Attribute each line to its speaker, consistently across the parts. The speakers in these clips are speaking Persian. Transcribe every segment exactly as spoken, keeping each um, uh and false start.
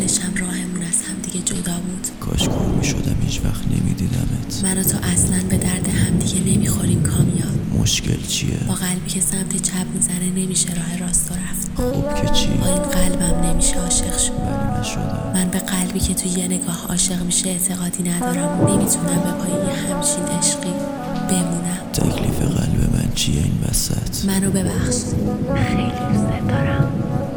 Speaker 1: داشتم راهمون از هم دیگه جدا بود.
Speaker 2: کاش کور میشدم هیچ وقت نمیدیدمت.
Speaker 1: من و تو اصلا به درد هم دیگه نمیخوریم کامیاب.
Speaker 2: مشکل چیه؟
Speaker 1: با قلبی که سمت چپ میزنه نمیشه راه راست رفت.
Speaker 2: خب که چی؟
Speaker 1: با این قلبم نمیشه عاشق شد.
Speaker 2: ولی نشدم.
Speaker 1: من به قلبی که تو یه نگاه عاشق میشه اعتقادی ندارم. نمیتونم به پای یه همچین عشقی بمونم.
Speaker 2: تکلیف قلب من چیه این وسط؟
Speaker 1: منو ببخش، خیلی دوست دارم.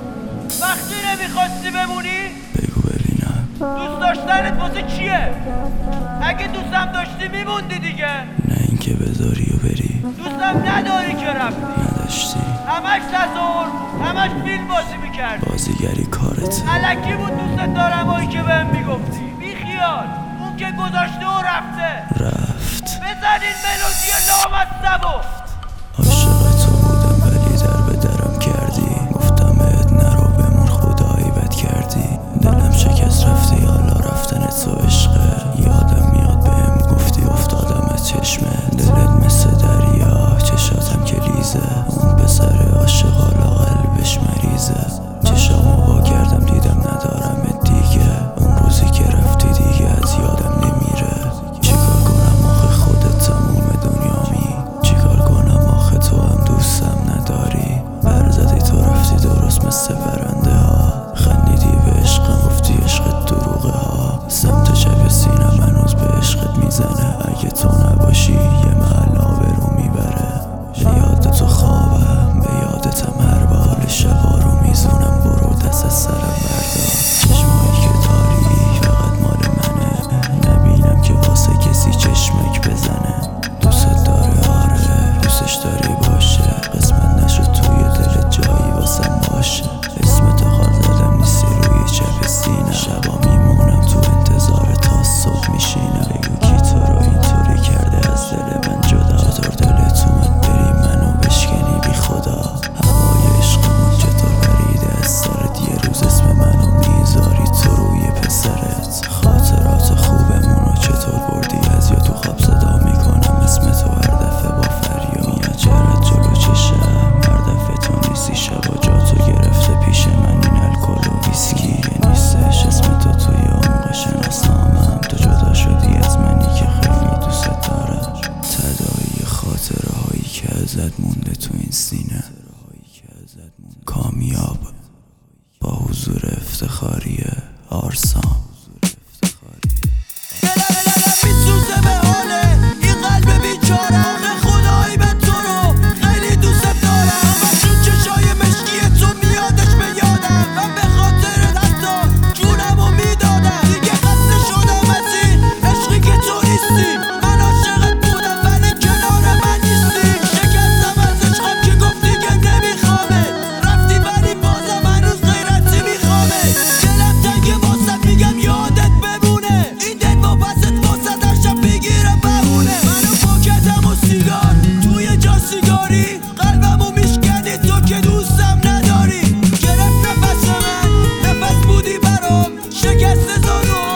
Speaker 3: وقتی نمیخواستی بمونی؟
Speaker 2: بگو ببینم.
Speaker 3: دوست داشتنت واسه چیه؟ اگه دوستم داشتی میموندی دیگه.
Speaker 2: نه اینکه بذاری و بری.
Speaker 3: دوستم نداری که رفتی.
Speaker 2: نداشتی.
Speaker 3: همش تظاهر بود، همش فیلم بازی میکردی.
Speaker 2: بازیگری کارت.
Speaker 3: الکی بود دوست دارم هایی که بهم میگفتی. بی خیال، اون که گذاشته و رفته.
Speaker 2: رفت.
Speaker 3: بزنین ملودی لامصبو.
Speaker 2: عاشق تو بودم ولی در به درم کردی. گفتم بهت نرو بمون خدایی بد کردی. دلم شکست رفتی حالا رفتنت تو عشقه. یادم میاد بهم گفتی افتادم از چشمه. دلت مثل دریا چشاتم که لیزه. اون پسر عاشق حالا قلبش مریضه. چشامو وا کردم دیدم ندارم دیگه. اون روزی که رفتی دیگه از یادم نمیره. چیکار کنم آخه خودت تموم دنیامی. چیکار کنم آخه تو هم دوستم نداری. برزدی تو رفتی درست مثل پرنده ها. خندیدی به عشقم گفتی عشقت دروغه ها. سمت چپ سینم هنوز به عشقت میزنه. اگه تو نباشی یه محل آبرو میبره. به یاد تو خوابم به یادتم هر بال شبا رو میزونم. برو دست از سرم بردار. چشمایی که داری فقط مال منه. نبینم که واسه کسی چشمک بزنه. دوست داره آره دوستش داری باشه. قسمت نشد توی دل جایی واسم باشه. اسم تو خال زدم نیستی روی چپ سینه. شبا میمونم تو انتظار تا صبح میشینم. بگو کی تو رو اینطوری کرده از دل من جدا. چطور دلت اومد بری منو بشکنی بی خدا. هوای عشقمون چطور پریده از سرت. یه روز اسم منو میذاری تو روی پسرت. خاطرات خوبمونو چطور بردی از یا تو خواب صدا میکنم اسم تو هر دفعه با فریاد. میاد چهرت جلو چشم هر دفعه تو نیستی. شبا جاتو گرفته پیش من این الکل و ویسکی. نیستش اسم تو توی عمق شناسنامه‌ام. تو جدا شدی از منی که خیلی دوست دارم. تداعی خاطره هایی که ازت مونده تو این سینه. کامیاب با حضور افتخاری آرسام.
Speaker 4: دلم میسوزه به حاله این قلب بیچاره. آخه خدایی به تو رو خیلی دوست دارم. همشون چشای مشکی تو میادش به یادم. من به خاطر دستا جونمو میدادم. دیگه خسته شدم از این عشقی که تو نیستی. من عاشقت بودم ولی کنار من نیستی. شکستم از عشقم که گفت دیگه نمیخوامه. رفتی ولی بازم هنوز غیرتی میخوامه. دلم تنگه واسط میگم یادت بمونه. این دل با پست واسط هر شب بگیره بمونه. منو پاکتم و سیگار توی جا سیگاری. قلبمو میشکنی تو که دوستم نداری. گرفت نفس من نفس بودی برام. شکست زانو